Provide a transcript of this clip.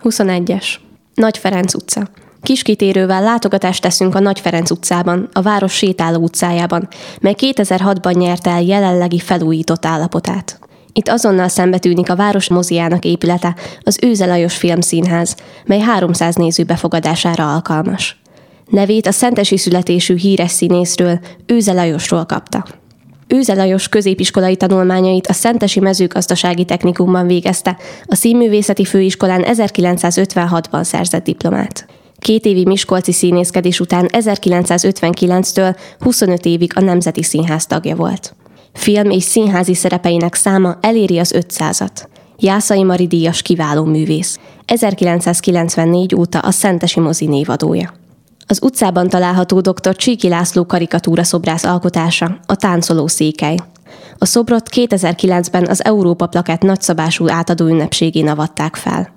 21-es. Nagy Ferenc utca. Kis kitérővel látogatást teszünk a Nagy Ferenc utcában, a város sétáló utcájában, mely 2006-ban nyerte el jelenlegi felújított állapotát. Itt azonnal szembetűnik a város moziának épülete, az Őze Lajos Filmszínház, mely 300 néző befogadására alkalmas. Nevét a szentesi születésű híres színészről, Őze Lajosról kapta. Őze Lajos középiskolai tanulmányait a Szentesi Mezőgazdasági Technikumban végezte, a Színművészeti Főiskolán 1956-ban szerzett diplomát. 2 évi miskolci színészkedés után 1959-től 25 évig a Nemzeti Színház tagja volt. Film- és színházi szerepeinek száma eléri az 500-at. Jászai Mari díjas kiváló művész. 1994 óta a Szentesi mozi névadója. Az utcában található dr. Csíki László karikatúra szobrász alkotása, a Táncoló székely. A szobrot 2009-ben az Európa Plakett nagyszabású átadó ünnepségén avatták fel.